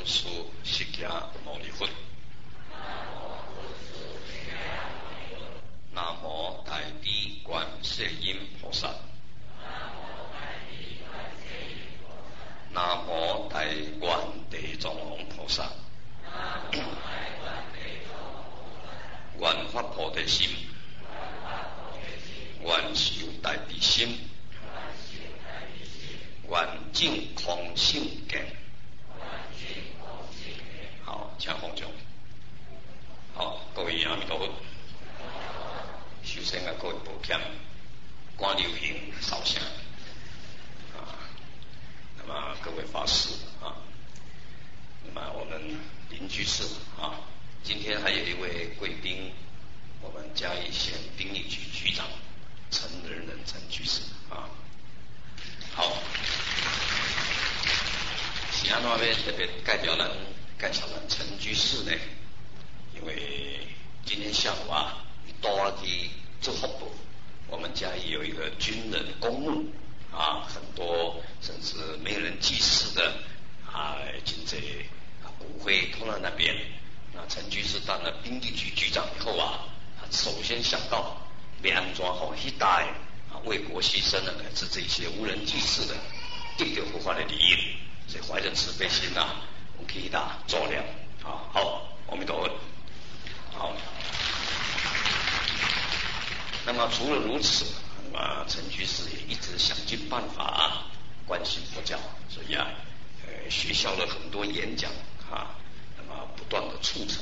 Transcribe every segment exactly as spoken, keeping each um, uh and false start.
师释迦牟尼佛。南无大悲观世音菩萨。南无大愿地藏王菩萨。愿发菩提心，愿修大悲心，愿证空性见。好，请放掌。好，各位阿弥陀佛。首先啊，各位抱歉，赶流行扫声啊。那么各位法师啊，那么我们林居士啊，今天还有一位贵宾，我们嘉义县兵役局局长陈仁仁陈居士啊。好，是安怎要特别代表咱介绍咱陈居士呢？因为今天下午啊，多去做服务，我们嘉义有一个军人公墓啊，很多甚至没有人祭祀的啊，经这骨灰通到那边。那陈居士当了兵役局局长以后啊，他首先想到要安怎好一代啊为国牺牲的，乃至这些无人祭祀的，得到佛法的利益，所以怀着慈悲心啊，我们可以打做了啊。好，阿弥陀佛。好。那么除了如此，那么陈居士也一直想尽办法啊关心佛教，所以啊，呃，学校的很多演讲啊，那么不断的促成，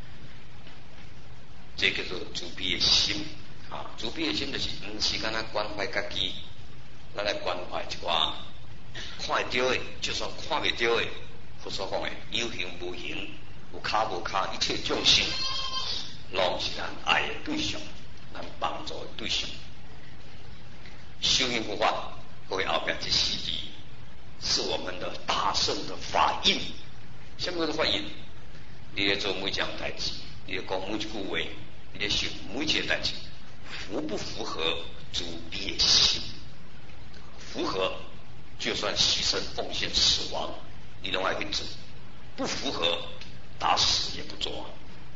这个是慈悲的心啊。慈悲的心就是不是干那关怀自己，咱来关怀一寡看得到的，就算看不到的，佛所讲的有形无形、有卡无卡，一切众生，拢是咱爱的对象。咱帮助的对象，修行佛法，各位后边这四字是我们的大圣的法印。什么叫做法印？你在做每件代志，你在讲每一句话，你在想每一件代志，符不符合主悲心？符合，就算牺牲奉献死亡，你都爱去做；不符合，打死也不做。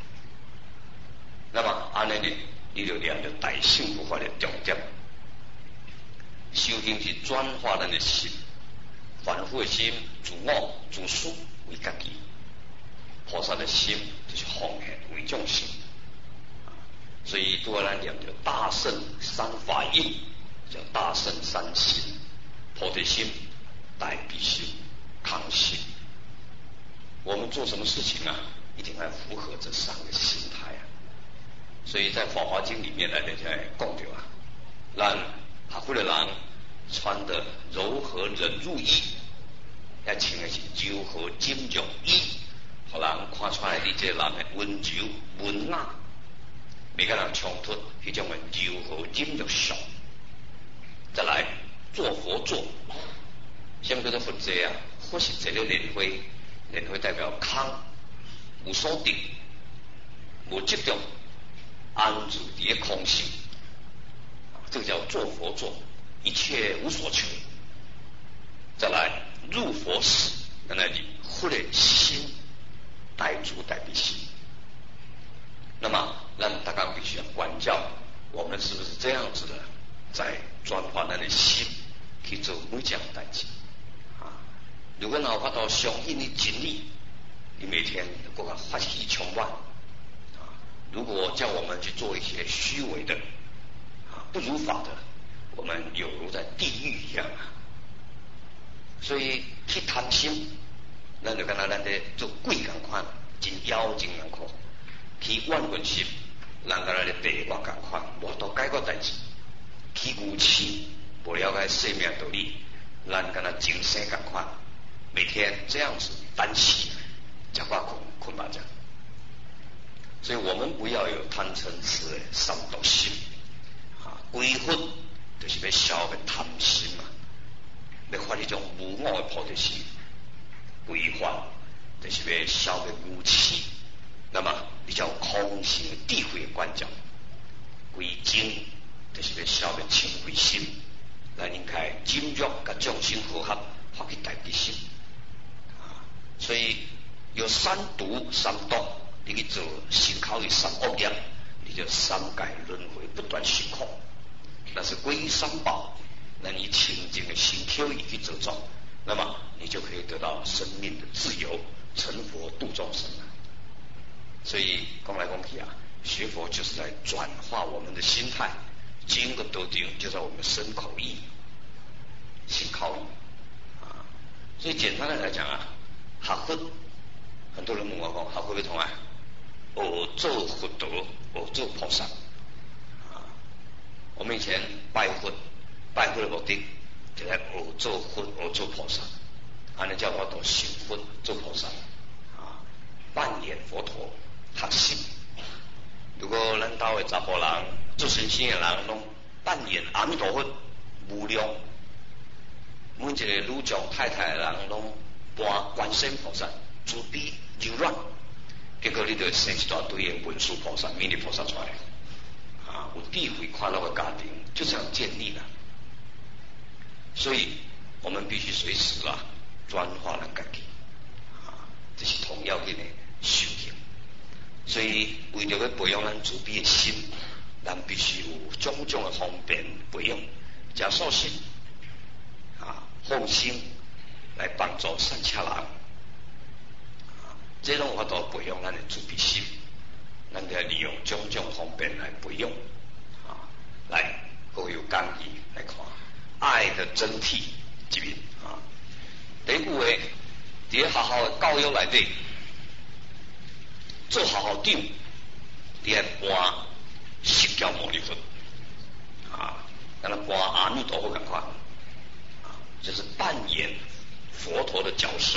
那么安尼呢？你就了解大乘佛法的重点，修行是转化咱的心，凡夫的心自我自私为家己，菩萨的心就是奉献为众生。所以都要咱念着大乘三法印，叫大乘三心：菩提心、大悲心、康心。我们做什么事情啊，一定要符合这三个心态啊。所以在《法华经》里面来的在讲着啊，咱学佛的人穿的柔和忍辱衣，要穿的是柔和金玉衣，互人看出来你这人的温柔文雅，袂甲人冲突，迄种的柔和金玉相。再来做佛座，什么叫做佛座啊？佛是坐咧莲花，莲花代表康，无所定，无执着。安住伫个空性，这个叫做佛座，一切无所求。再来入佛寺，在那里佛的心带住大悲心。那么咱大家必须要关照，我们是不是这样子的，在转化咱的心去做每件代志啊？如果哪怕到相信的真理，你每天都个发喜充满。如果叫我们去做一些虚伪的啊不如法的，我们有如在地狱一样啊。所以去贪心，咱就跟他咱的做鬼共款，真妖精共款；去怨恨心，咱跟咱的白话共款，无多解决代志；去愚痴，不了解生命道理，咱跟他精神共款，每天这样子担心，吃饱困，困饱觉。所以我们不要有贪嗔痴的三毒心啊，归佛就是要消灭贪心嘛，要发一种无我的菩提心；归法就是要消灭无痴，那么比较空性的智慧的关照；归正就是要消灭清慧心，来应该金玉甲众生和合，发起大悲心啊。所以有三毒三毒，你去做心口的三恶业，你就三界轮回不断辛苦。那是皈依三宝，那你清净的心口里去走走，那么你就可以得到生命的自由，成佛度众生了。所以讲来讲去啊，学佛就是在转化我们的心态，经过多定就在我们身口意心口意啊。所以简单的来讲啊，学佛，很多人问我讲，学佛要同啊，学做佛陀，学做菩萨啊。我们以前拜佛，拜佛的目的就来学做佛，学做菩萨，安尼叫我到成佛做菩萨啊，扮演佛陀。学习，如果咱兜的查甫人做神仙的人，拢扮演阿弥陀佛无量，每一个女将太太的人拢扮观世音菩萨慈悲柔软，结果你就生一大堆的文殊菩萨、弥勒菩萨出来，啊，有智慧快乐的家庭就这样建立了。所以我们必须随时啊转化咱家己，啊，这是同样的修行。所以为着要培养咱慈悲的心，咱必须有种种的方便培养，加素心啊，放心来帮助善车人啊，这种法度培养咱的慈悲心，咱就要利用种种方便来培养啊，来各有讲义来看爱的真谛这边啊。第一句话，伫学校的教育内底。做校校长，你来搬释迦牟尼佛啊，跟他搬阿弥陀佛同款啊，就是扮演佛陀的角色。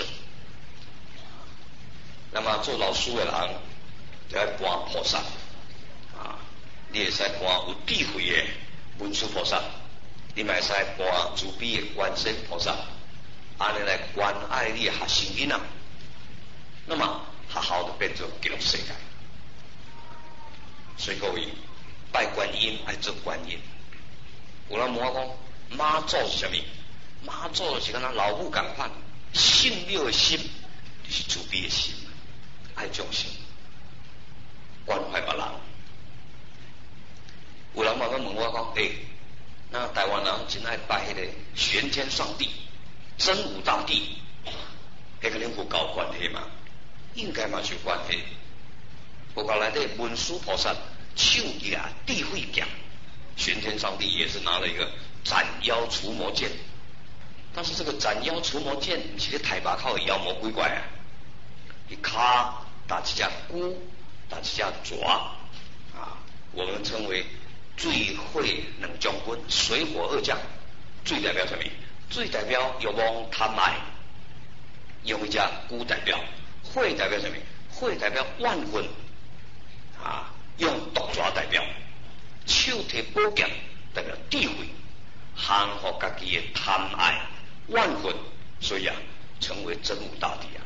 那么做老师的人就要搬菩萨啊，你会使搬有智慧的文殊菩萨，你嘛会使搬慈悲的观世音菩萨，安尼来关爱你的学生囡仔。那么学校就变做极乐世界。所以各位拜观音爱做观音。有人问我讲妈祖是什么？妈祖是跟咱老母同款，信了的心就是慈悲的心，爱众生，关怀别人。有人慢慢问我讲，诶、欸，那台湾人真爱拜迄个玄天上帝、真武大帝，迄个恁有搞关系吗？应该嘛是有关系。佛教内底文殊菩萨手举地慧剑，玄天上帝也是拿了一个斩妖除魔剑，但是这个斩妖除魔剑不是咧台北靠的妖魔鬼怪啊，你卡打几只龟，打几只蛇啊，我们称为最会两将军，水火二将。最代表什么？最代表欲望贪爱，用一只龟代表。会代表什么？会代表万魂啊，用毒蛇代表，手提宝剑代表智慧，降服家己的贪爱万魂，所以啊，成为真武大帝啊。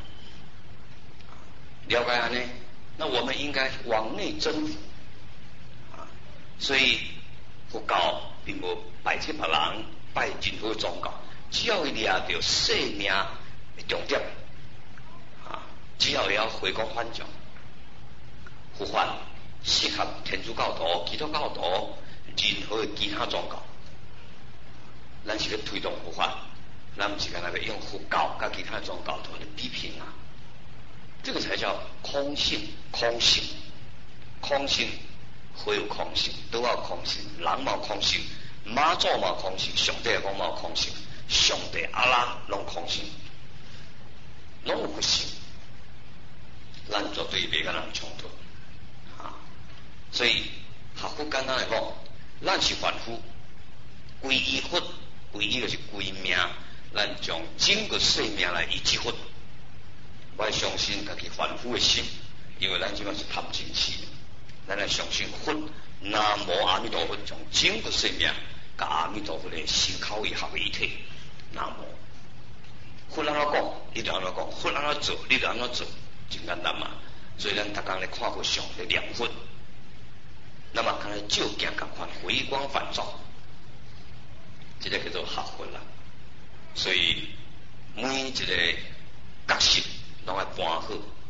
了解安呢？那我们应该往内征服啊。所以佛教并无拜七别人，拜任何宗教，只要伊抓到生命的重点。只要要回光返照，佛法适合天主教徒、基督教徒，任何的其他宗教，咱是要推动佛法，咱不是干那个用佛教跟其他宗教徒来比拼啊。这个才叫空性，空性，空性，会有空性，都要空性，人冇空性，妈祖冇空性，上帝讲冇空性，上帝阿拉拢空性，拢有佛性。咱绝对袂跟人冲突啊！所以学佛简单来讲，咱是凡夫，皈依佛，皈依就是归命，咱将整个生命来依止佛。我相信家己凡夫的心，因为咱即摆是贪嗔痴，咱来相信佛，南无阿弥陀佛，将整个生命甲阿弥陀佛的心口意合为一体。南无佛安怎讲，你就安怎讲；佛安怎做，你就安怎做。真简单嘛，所以咱逐工咧看佛像咧念佛，那么看来照镜共款回光返照，这个叫做学佛啦。所以每一个角色拢要搬好，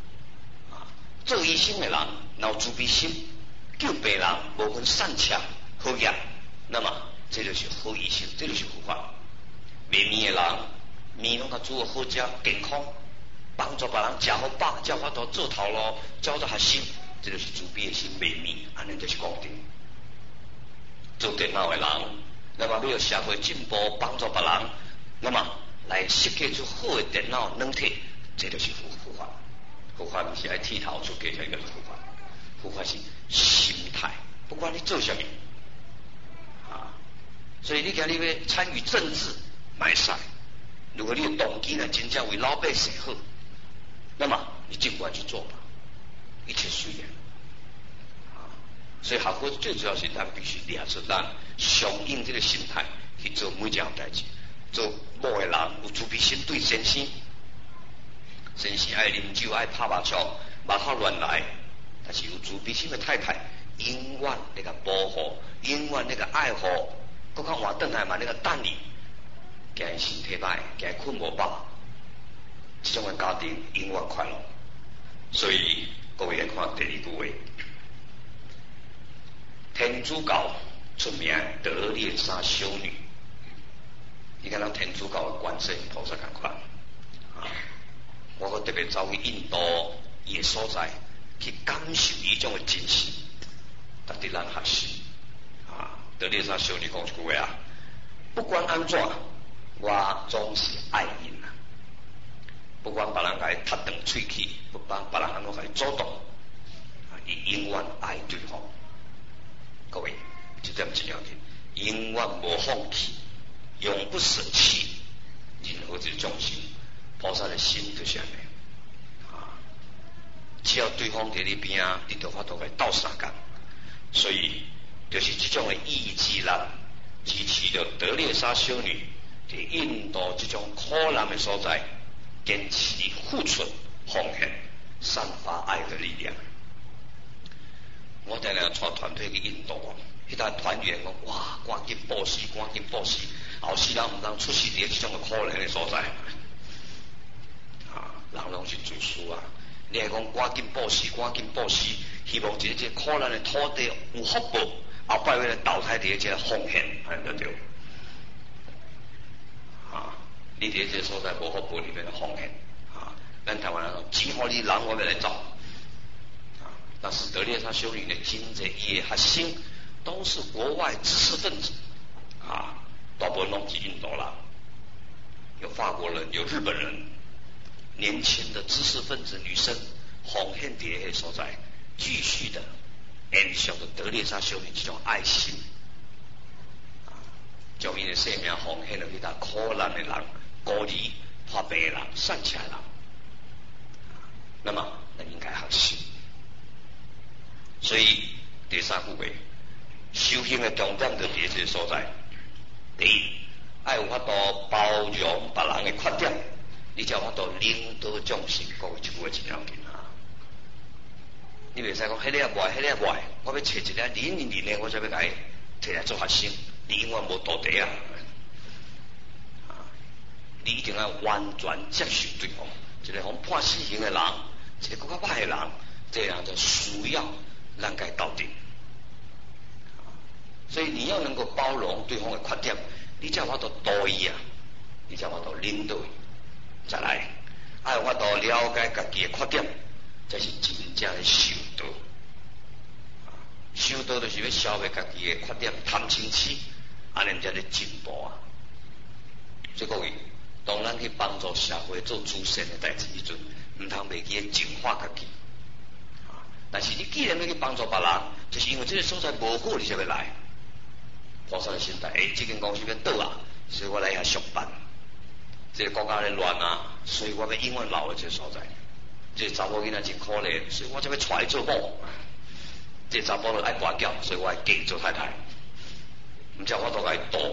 做医生的人，有慈悲心，救病人，无分善恶好业，那么这就是好医生，这就是佛法。卖面的人，面拢甲煮好食，健康，帮助别人食好饱，才有法度做头路，才有做学生，这就是慈悲的心。卖面，安尼就是功德。做电脑的人，那么要社会进步，帮助别人，那么来设计出好的电脑软体，这就是佛佛法。佛法不是爱剃头出家才叫做佛法，佛法是心态，不管你做什么啊。所以你今日要参与政治，买晒。如果你的动机呢，真正为老百姓好，那么你尽管去做吧，一切随缘。所以学佛最主要是咱必须练出咱相应这个心态去做每一件代志。做某个人有慈悲心对先生，先生爱啉酒爱拍麻将，目口乱来，但是有慈悲心的太太，永远那个保护，永远那个爱护，搁较换转来嘛那个等你，惊伊身体歹，惊伊困无饱，这种的家庭永远快乐。所以各位来看第二句话。天主教出名德列莎修女，你看咱天主教的观世音菩萨同款啊！我个特别走去印度伊个所在，去感受伊种的精神，值得咱学习啊！德列莎修女讲一句话啊：不管安怎，我总是爱因啊！不管别人甲伊踢断喙齿，不管别人安怎甲伊阻挡，啊，伊永远爱对方。各位，这点真要紧，永远无放弃，永不舍弃任何一个众生。菩萨的心就是安尼啊！只要对方在你边啊，你就法度来斗相共。所以，就是这种的意志力，支持着德列莎修女在印度这种苦难的所在，坚持付出、奉献、散发爱的力量。我带来带团队去印度，迄搭团员讲：哇，赶紧布施，赶紧布施，后世人唔通出世伫这种嘅可怜嘅所在。啊，人拢是自私啊！你系讲赶紧布施，赶紧布施，希望这这可怜嘅土地有福报，后摆为了投胎伫这奉献，安尼对。啊，你伫这所在无福报里面的奉献，啊，咱台湾人讲，只好你人我要来走。但是德列莎修女呢，今在伊的学生都是国外知识分子啊，大部分拢是印度人，有法国人，有日本人，年轻的知识分子女生奉献伫迄所在，继续的延续着德列莎修女这种爱心啊，将伊的生命奉献了去搭苦难的人、孤儿、破病的人、善起来人，那么咱应该学习。所以第三句话，修行的重点就伫这个所在。第一，爱有法度包容别人的缺点，你才有法度领导众生。各位，这句话真要紧啊！你袂使讲，迄个也坏，迄个也坏，我要找一个灵灵灵的，我才要甲伊摕来做学生。你永远无道德啊！啊，你一定要完全接受对方。一个互判死刑的人，一个更较歹的人，这样就需要。让该到底，所以你要能够包容对方的缺点，你才有法度导伊啊，你才有法度领导伊。再来，爱有法度了解家己的缺点，才是真正的修道。修道就是要消灭家己的缺点，贪嗔痴，安尼才咧进步啊。所以各位，当咱去帮助社会做慈善的代志时阵，唔通袂记净化家己。但是你既然要去帮助别人，就是因为这个所在无好，你才要来。菩萨的心态，诶，这间公司要倒啊，所以我来遐上班。这个国家咧乱啊，所以我要永远留喺这个所在。这个查某囡仔真可怜，所以我才要带做某。这个查甫就爱跋筊，所以我爱嫁做太太。唔知我都该躲。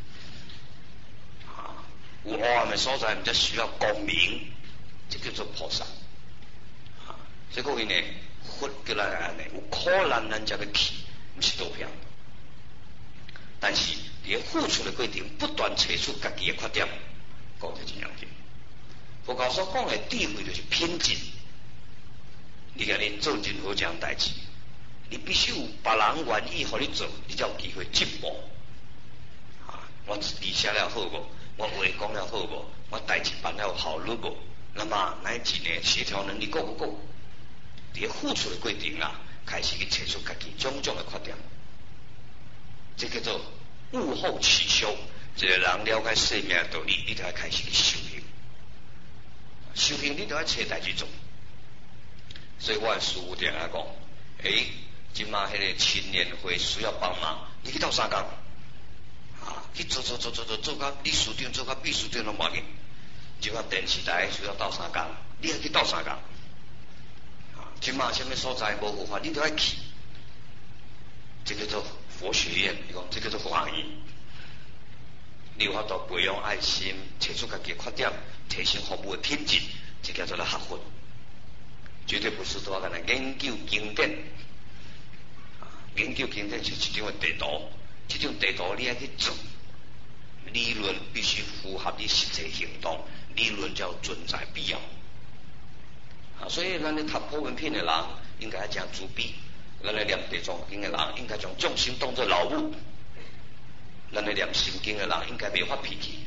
啊，有黑暗的所在，唔则需要光明，这叫做菩萨。啊，所以各位呢。佛叫咱安尼，有苦难咱才要去，不是多票。但是伫付出的过程，不断找出家己的缺点，讲得真要紧。佛教所讲的智慧就是品质， 你今日做任何一样代志，你必须有别人愿意互你做，你才有机会进步。啊，我字写了好无？我话讲了好无？我代志办了有效率无？那么乃至呢协调能力够不够？伫付出的过程啊，开始去找出家己种种的缺点，这叫做物后起修。一个人了解生命的道理，你就要开始去修行。修行你就要找代志做。所以我的师父定来讲，诶，今嘛迄个青年会需要帮忙，你去斗相共啊，去做做做做做做到理事长，做到秘书长拢无要紧。就讲电视台需要斗相共，你要去斗相共。今嘛什么所在无佛法，你都要去。这叫做佛学院，你讲这叫做法院。你有法度培养爱心，找出家己的缺点，提升服务的品质，这叫做咧学佛。绝对不是说干来研究经典，啊，研究经典是一种的地图，这种地图你要去做，理论必须符合你实际行动，理论叫存在必要。啊，所以咱咧读普文品的人，应该讲慈悲；咱咧念地藏经的人，应该将众生当作老母；咱咧念心经的人，应该袂发脾气，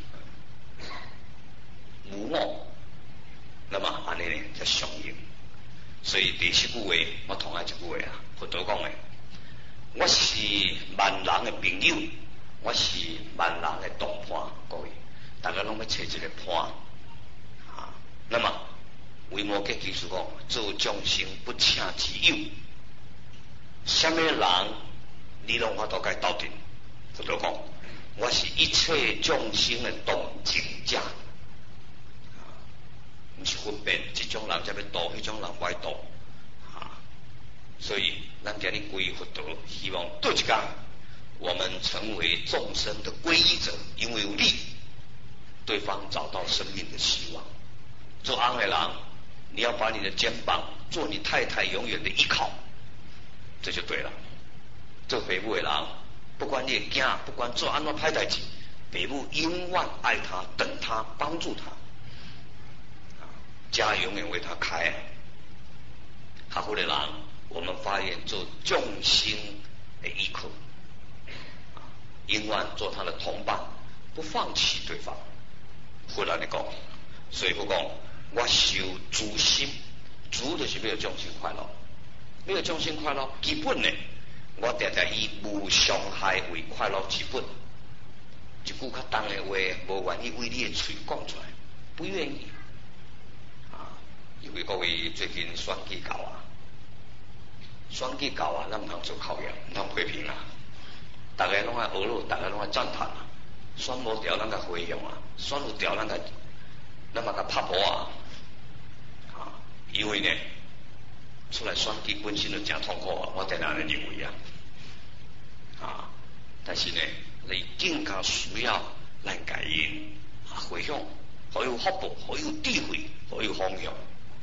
无我。那么安尼呢，才上应。所以第十句话，我同爱一句话啊，佛陀讲的：我是万人的朋友，我是万人的同伴。各位，大家拢要找一个伴啊。那么维摩诘居士讲：做众生不请之友，什么人你拢法度甲伊斗阵？佛陀讲：我是一切众生的同情者。不是分辨这种人才要度，那种人歪度啊！所以咱今日皈依佛陀，希望对一天我们成为众生的皈依者，因为有你，对方找到生命的希望。做安的人，你要把你的肩膀做你太太永远的依靠，这就对了。做父母的人，不管你的囝，不管做安怎歹代志，父母永远爱他、等他、帮助他。家永远为他开。学佛的人，我们发愿做众生的依靠，永远做他的同伴，不放弃对方。佛人的讲，所以佛讲，我修诸心，诸就是要众生快乐，要众生快乐，基本呢，我常常以无伤害为快乐基本。一句较重的话，无愿意为你的嘴讲出来，不愿意。因为各位最近选举到啊，选举到啊，咱唔通做考验，唔通批评啊。大家拢爱学咯，大家拢爱赞叹啊。选无掉，咱个回向啊；选有掉，咱个咱嘛个拍婆啊。啊，因为呢，出来选举本身就真痛苦啊，我定然认为啊。啊，但是呢，你更加需要咱家人啊回向，好有福报，好有智慧，好有方向。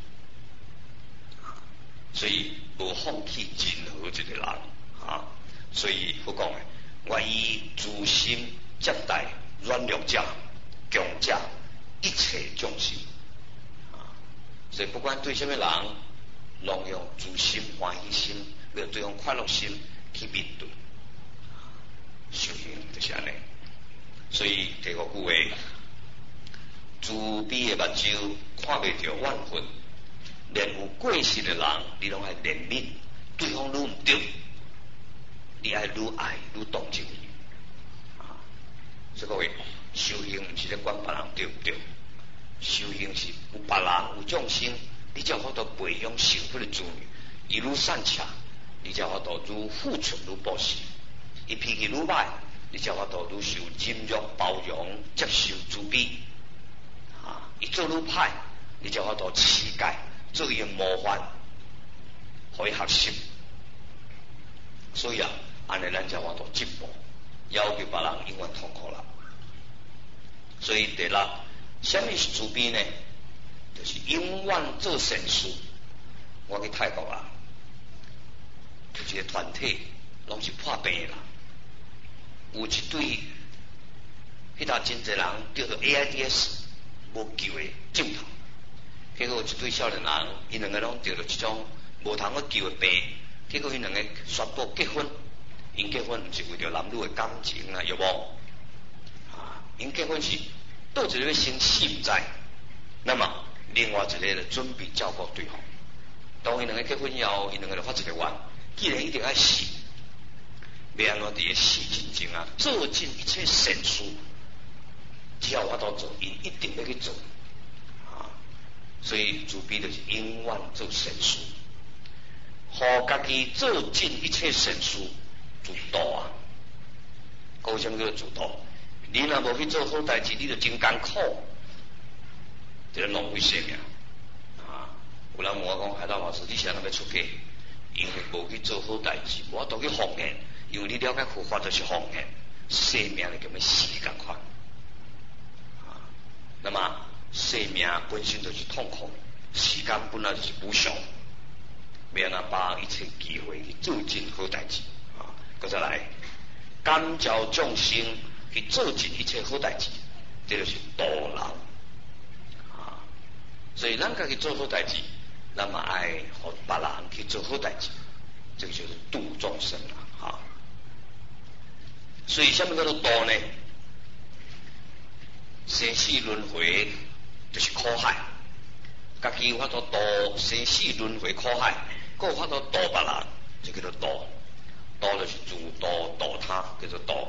所以无放弃任何一个人啊！所以佛讲的，我以诸心接待软弱者、强者，一切众生啊！所以不管对什么人，拢用诸心欢喜心，要对用快乐心去面对。修行就是安尼。所以第五句话，慈悲的目睭看袂着怨恨。连有过失的人，你拢爱怜悯；对方愈唔对，你爱愈爱愈同情伊。啊，所以各位，修行唔是咧管别人对唔对，修行是有别人有众生，你才有法度培养幸福的子女。伊愈善巧，你才有法度愈付出愈布施；伊脾气愈歹，你才有法度愈受忍辱、包容、接受、慈悲。啊，伊做愈歹，你才有法度乞丐。做伊模范，可以学习，所以啊，安尼咱才话度进步，要求别人永远痛苦啦。所以第六，什么是慈悲呢？就是永远做善事。我去泰国啊，就一个团体，拢是破病的人，有一对，迄搭真侪人叫做 A I D S 无救的症头。结果一对少年人，伊两个拢得了这种无通去救的病，结果因两个宣布结婚，因结婚唔是为着男女的感情啊，有无？啊，因结婚是倒一个要生死唔知，那么另外一个就准备照顾对方。当因两个结婚以后，因两个就发一个愿，既然一定要死，要安怎伫个死之前啊，做尽一切善事，只要我都做，因一定要去做啊。所以慈悲就是永远做善事，互家己做尽一切善事，自度啊。为什么叫做自度？你若无去做好代志，你就真艰苦，这个浪费生命。有人问我讲，海涛老师，你想要出家，因为无去做好代志，我都去奉献，因为你了解佛法就是奉献，生命就咁样死咁快。啊，那么生命本身就是痛苦，时间本来就是无常，要安怎把一切机会去做尽好代志啊！搁再来，感召众生去做尽一切好代志，这就是度人啊！所以咱家己做好代志。那么爱和别人去做好代志，这个就是度众生了啊。所以什么叫做度呢？生死轮回就是苦海，家己有法度度生死轮回苦海，还有法度度别人，就叫做度。度就是自度度他，叫做度。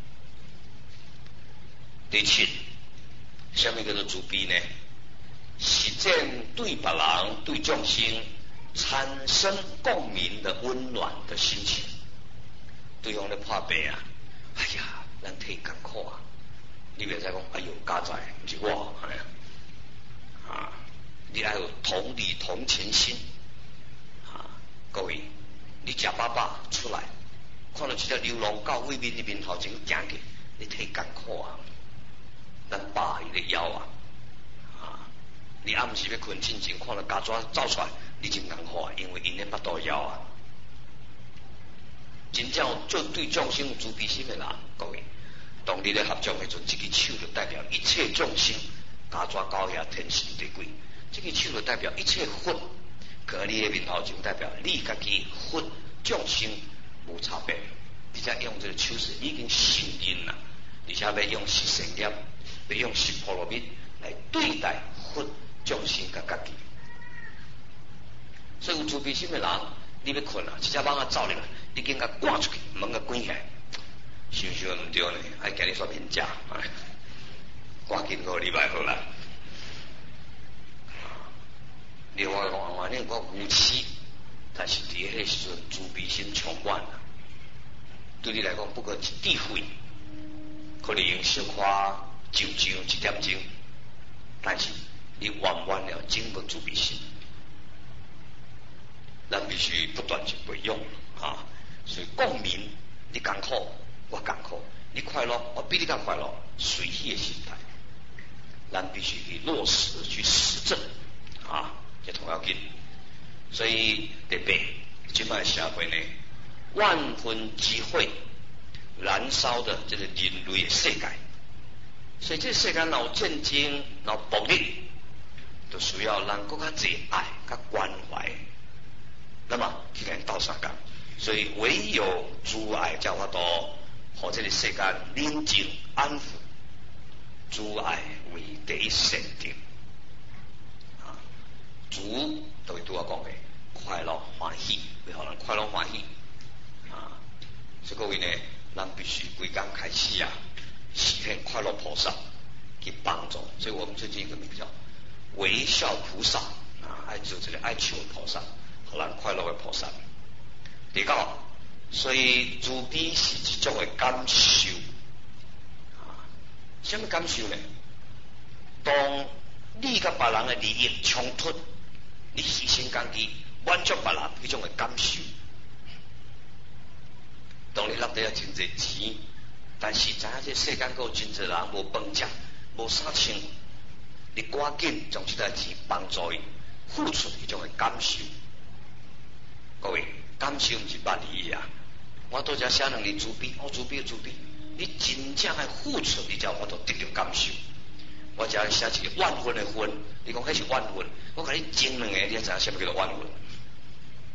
第七，什么叫做慈悲呢？实践对别人、对众生产生共鸣的温暖的心情。对方咧破病啊，哎呀，咱替艰苦啊！你别再讲，哎呦，家在不是我，哎呀，啊，你要有同理同情心啊！各位，你食饱饱出来，看到一只流浪狗为面你面头前行去，你替艰苦啊！咱把伊咧腰啊！你暗时要困之前，看到家爪走出来，你真难过，因为因咧巴肚枵啊。真正做对众生有慈悲心的人，各位，当你咧合掌的时阵，这个手就代表一切众生，家爪高雅天神地鬼，这个手就代表一切佛，可你的面头前代表你家己佛众生无差别。而且用这个手势已经信任啦，而且要用十善业，要用十波罗蜜来对待佛。众生甲家己，所以有慈悲心的人，你要困啊，一只蠓仔走入来，你紧甲赶出去，门甲关起来，想想唔对呢，爱今日煞面食，赶紧互礼拜好啦。另外讲，反正我无耻，但是伫迄个时阵慈悲心充满啦，对你来讲不过一滴血，可能用小可就就一点钟，但是。你完完了经不慈悲心，咱必须不断去培养啊！所以共鸣，你艰苦，我艰苦；你快乐，我比你更快乐，随喜的心态，咱必须去落实去实证啊！这同要紧。所以第八，今摆社会呢，万分机会燃烧的这个人类的世界，所以这世界闹战争、闹暴力。就需要人更加侪爱、甲关怀，那么去跟斗相共，所以唯有慈爱才有法度，互这个世界宁静安抚。慈爱为第一善定啊，慈就会拄我讲嘅快乐欢喜，为互人快乐欢喜啊。所以各位呢，咱必须规工开始啊，实现快乐菩萨去帮助。所以我们最近一个名叫。微笑菩萨啊，爱做这个爱笑菩萨，互人快乐的菩萨。第九，所以慈悲是一种的感受啊。什么感受呢？当你甲别人的利益冲突，你牺牲家己，满足别人迄种的感受。当你拿得了真侪钱，但是知影这世间有真侪人无饭食，无衫穿。你赶紧将这代钱帮助伊，付出一种的感受。各位，感受不是捌字啊！我多只写两字慈悲，我慈悲慈悲。你真正爱付出，你才有法度得到感受。我只写一个万分的分，你讲迄是万分，我甲你争两个，你才知影什么叫做万分。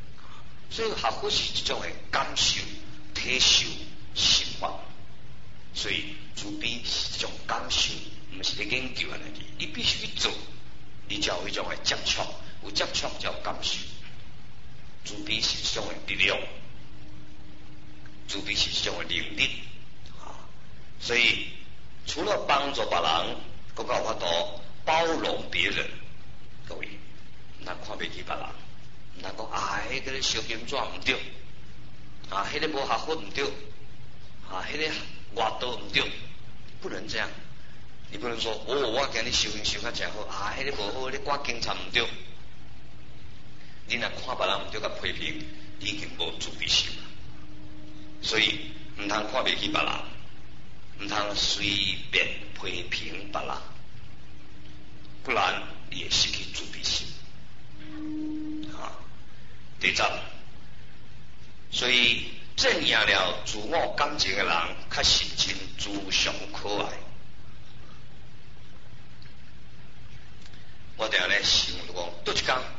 所以学佛是一种的感受、体受、心法。所以慈悲是一种感受，唔是你研究安尼，你必须去做，你才有一种的接触，有接触才有感受。慈悲是一种的力量，慈悲是一种的能力啊。所以除了帮助别人，更有法度包容别人。各位，唔通看袂起别人，唔通讲啊，迄、那个小金纸唔对，啊，迄、那个无学佛唔对，啊，迄、那个外道唔对，不能这样。你不能说哦，我今日修行修较真好，啊，迄、那个无好，你挂警察唔对。你若看别人唔对，甲批评，你已经无慈悲心了。所以唔通看袂起别人，唔通随便批评别人，不然你会失去慈悲心。啊，第十，所以正赢了自我感情的人，较是真慈祥可爱。我定咧想讲，倒一工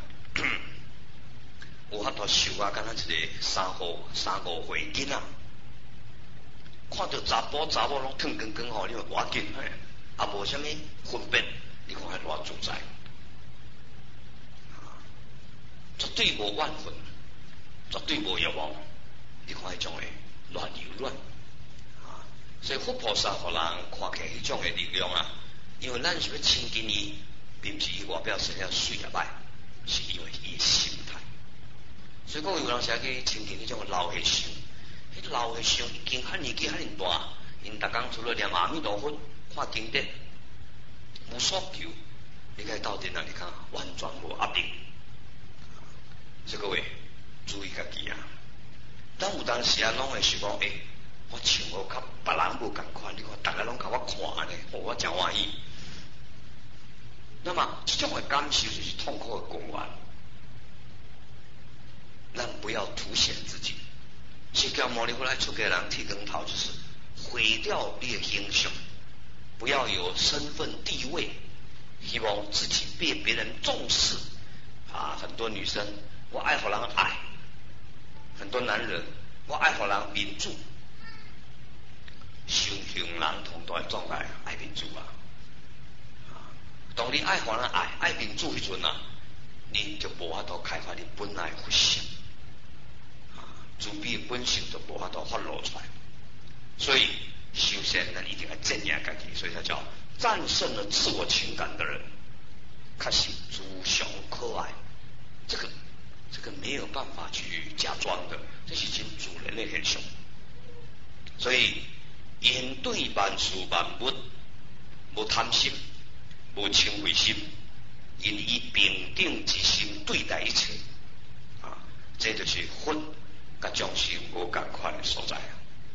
有法度受啊，敢若一个三号、三五岁囡仔，看到查甫查某拢腾光光吼，你话偌紧嘿，也无啥物分别，你看迄偌自在，绝对无怨恨，绝对无欲望，你看迄种诶乱游乱啊！所以佛菩萨互人看起迄种诶力量啊，因为咱是要亲近伊，并不是伊外表生了水也歹，是因为伊心态。所以讲有人写去亲近迄种老和尚，迄老和尚已经汉年纪汉大，因逐工除了念阿弥陀佛、看经典，无所求，你看到底那你看完全无压力。所以各位注意家己啊！咱有当时啊，拢会想讲，诶、欸，我唱我较别人无共款，你看大家拢甲我看呢，互我真欢喜。那么这种的感受就是痛苦的根源。咱不要凸显自己。释迦牟尼佛来出家人剃光头，就是毁掉你的形象，不要有身份地位，希望自己被别人重视啊！很多女生，我爱互人爱；很多男人，我爱互人民主。修行人同在状态爱民主啊！当你爱互人爱、爱民主迄阵啊，你就无法度开发你本来佛性。慈悲的本性就无法度发露出来，所以修仙呢一定要镇压自己，所以他叫战胜了自我情感的人，开始慈祥可爱。这个这个没有办法去假装的，这是真自然的现象。所以因对万事万物无贪心，无嗔恚心，因以平等之心对待一切啊，这就是佛甲众生无共款的所在啊！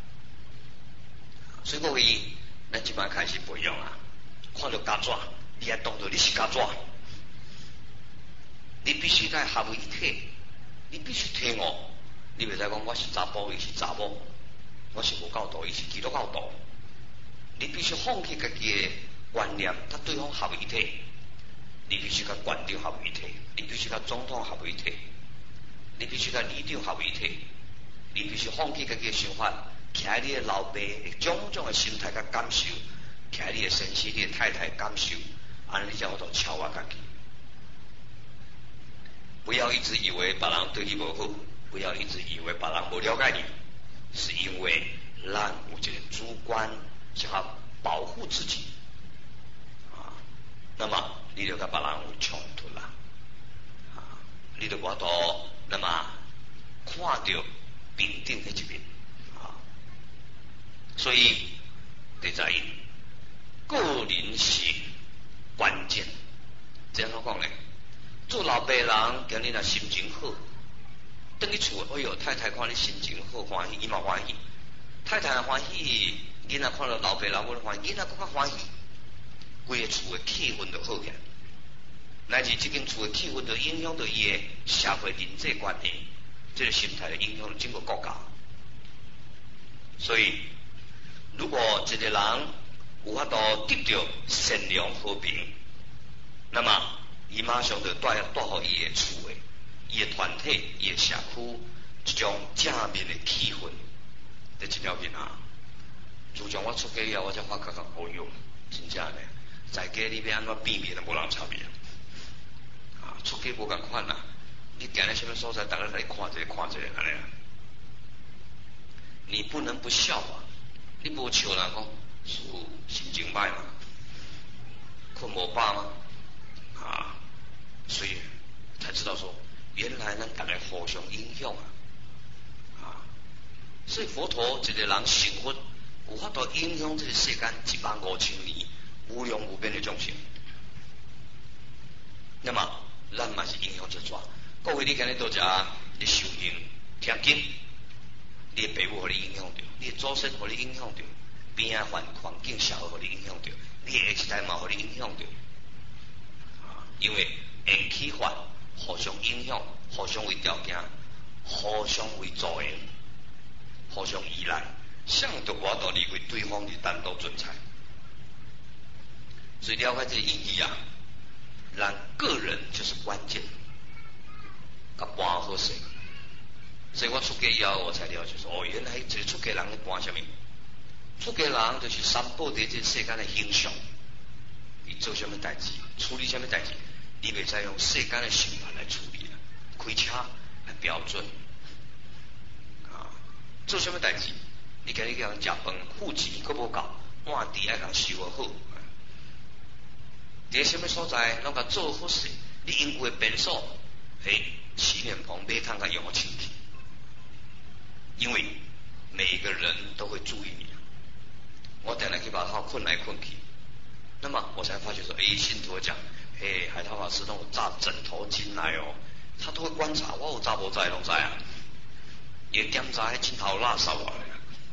所以各位，咱即摆开始培养啊，看到家爪，你也当作你是家爪，你必须该合为一体，你必须听我，你袂使讲我是查甫，伊是查某，我是无教导，伊是基督教导，你必须放弃家己的观念，甲对方合为一体，你必须甲馆长合为一体，你必须甲总统合为一体，你必须甲里长合为一体。你必须放弃自己的想法，徛喺你的老爸种种的心态甲感受，徛喺你的先生、你的太太感受，安尼你才有法度超越自己。不要一直以为别人对你无好，不要一直以为别人无了解你，是因为咱有一个主观想要保护自己啊，那么你就甲别人有冲突啦啊，你就我度那么看到平等的一面啊，所以第十一，个人是关键。怎样讲呢？做老爸人，今日若心情好，等去厝，哎呦，太太看你心情好，欢喜，伊嘛欢喜；太太欢喜，囡仔看到老爸老母欢喜，囡仔更加欢喜。规个厝的气氛就好起来，乃至这间厝的气氛就影响到伊的社会人际关系。这个心态的影响了整个国家，所以如果一个人有法度得到善良和平，那么伊马上就带带好伊的厝的、伊的团体、伊的社区， 一种正面的气氛，在这条面啊。自从我出家以后，我才发觉讲，哦哟，真正呢，在家里面安怎变面都无人差别啊！出家无共款啦，你行咧什么所在，大家来看一下看一下安尼啊。你不能不笑啊！你无笑人讲，是心情歹嘛，困无饱吗？啊，所以才知道说，原来咱大家互相影响啊！啊，所以佛陀一个人成佛。有法度影响这个世间一万五千年无量无边的众生，那么咱嘛是影响这抓。各位，你今日到这，你修行听经，你的父母互你影响着，你的祖先互你影响着，边啊环环境社会互你影响着，你的下一代嘛互你影响着。啊，因为缘起法互相影响，互相为条件，互相为助缘，互相依赖。向着我道理为对方的单独存在，所以了解这个意义啊，让个人就是关键，甲搬好势。所以我出家以后，我才了解说，哦，原来这个出家人咧搬什么？出家人就是三宝在这世间的形象，你做什么代志，处理什么代志，你袂再用世间的想法来处理了，开车来标准啊，做什么代志？你今日叫人食饭，户钱佫无够，换地爱人收好。伫什么所在，拢甲做好事。你因为变数，嘿，洗脸棚马桶甲用我清气。因为每个人都会注意你。我等下去把号困来困去，那么我才发觉说，诶，信徒讲，嘿，海涛法师都有扎枕头巾来哦，他都会观察我有扎无扎，拢知啊。也检查迄枕头垃圾落来。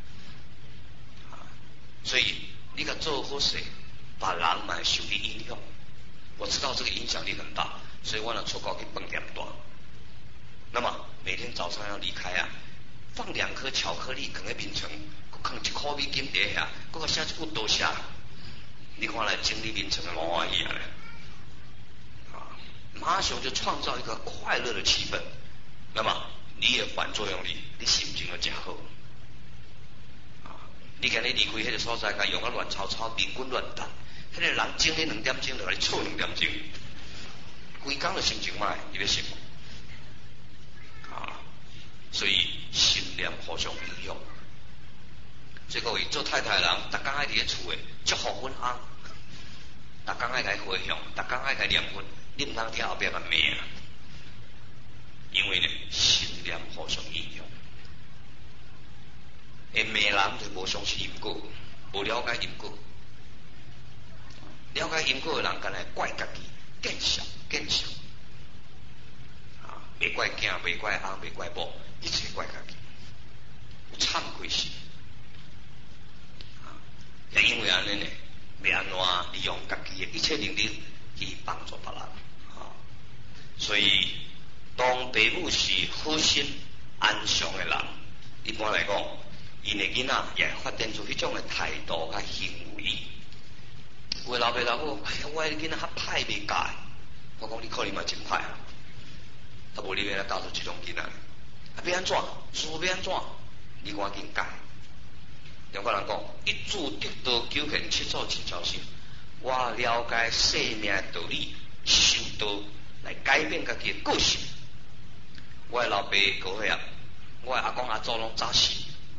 所以你甲做好事，别人嘛受你影响。我知道这个影响力很大，所以我呢出国去饭店住。那么每天早上要离开啊，放两颗巧克力放在面床，放一块美金底下，搁个写一句多谢。你看来经历面床的老欢喜啊！啊，马上就创造一个快乐的气氛。那么你的反作用力，你心情就真好。你今日离开迄个所在，甲用啊乱吵吵、面滚乱打，迄个人整你两点钟就来吵两点钟，规工就心情歹，你要信啊？所以心念互相影响。所以各位做太太人，逐工爱伫咧厝诶，祝福阮翁，逐工爱甲伊回向，逐工爱甲伊念佛，你毋通听后壁个骂啊，因为呢心念互相影响。诶，骂人就无相信因果，无了解因果。了解因果的人，干来怪家己，见笑见笑，啊，袂怪囝，袂怪翁，袂怪某，一切怪家己，有忏悔心。啊，也因为安尼呢，要安怎利用家己的一切能力去帮助别人啊。所以，当父母是好心安详的人，一般来讲。因的囡仔也会发展出迄种的态度甲行为。有的老爸老母，哎呀，我的囡仔较歹袂教，我讲你可能嘛真歹啊，啊无你要来教出这种囡仔，啊要安怎？事要安怎？你赶紧改。有个人讲，一注得道九现，七祖真超心。我了解生命的道理，修道来改变家己的个性。我的老爸高血压，我的阿公阿祖拢早死。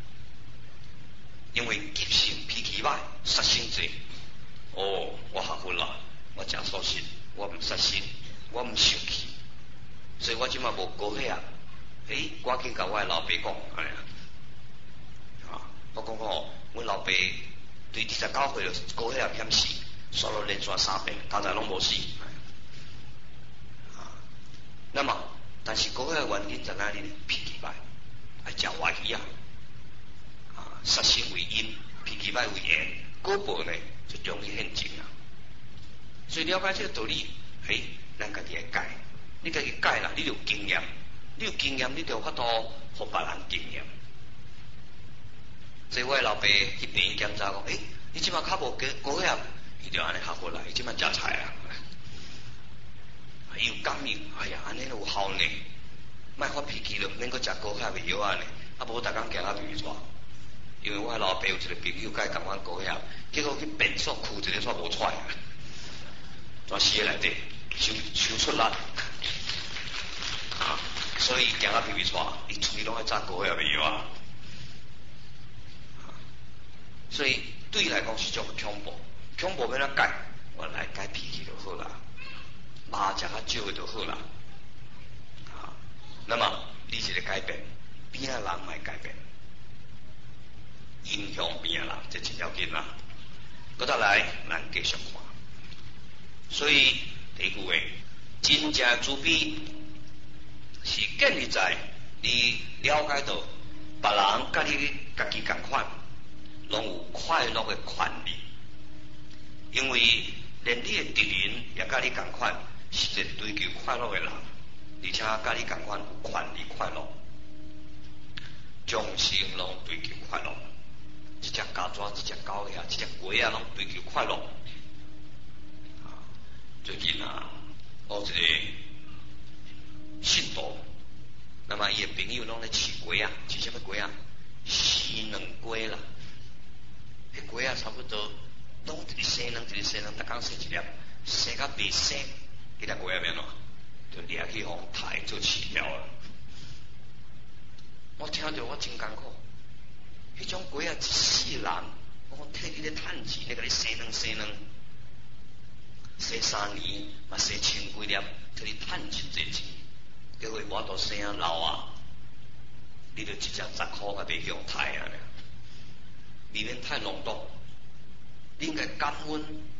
因为急性脾气歹，杀生济。哦，我学佛啦，我真小心，我唔杀生，我唔生气，所以我即马无高血压。诶，赶紧甲我的老爸讲，哎呀，啊，我讲哦，阮老爸对二十九岁就高血压险死，刷了连续三遍，头仔拢无死。啊，那么，但是高血压原因在哪里呢？脾气歹，爱食活鱼啊。杀生为阴，脾气歹为阳，果报呢就容易现前啊。所以了解这个道理，嘿，咱家己来改，你家己改啦，你就有经验，你有经验，你就有法度互别人经验。所以我的老爸去病院检查讲，诶、欸，你即马较无高血压，伊就安尼学过来，伊即马食菜啊，伊有感应，哎呀，安尼有效呢。 莫发脾气了，免搁食高血压药啊呢，啊无逐工行啊皮皮带。因为我老爸有一个朋友，甲伊共款高血压，结果去便所哭一个煞无出来，全死喺内底，抽抽出力。啊，所以行啊皮皮带，伊喙拢爱扎高血压药啊。所以对伊来讲是种恐怖，恐怖要怎改？我来改脾气就好啦，肉食较少的就好啦。啊，那么你一个改变，边仔人卖改变，影响边仔人，这真要紧啦。搁再来，咱继续看。所以第一句话，真正慈悲是建立在你了解到别人甲你家己共款，拢有快乐的权利，因为连你的敌人也甲你共款，是一个追求快乐的人，而且甲你共款有权利快乐，众生拢追求快乐，一只家雀、一只狗呀、一只鸡啊，拢追求快乐。啊，最近啊，我一个信徒，那么伊的朋友拢咧饲鸡啊，饲什么鸡啊？西冷鸡啦。迄鸡啊，差不多拢一日生两，一日生两，逐工生一粒，生到未生，迄只鸡啊变喏，就掠去互杀做饲料啊！我听着我真艰苦，迄种鸡啊一世人，我替你咧趁钱，咧甲你生两生两，生三年嘛生千几粒，替你趁真济钱，结果我都生啊老啊，你就一只十箍啊袂用杀啊！未免太浓毒，你应该感恩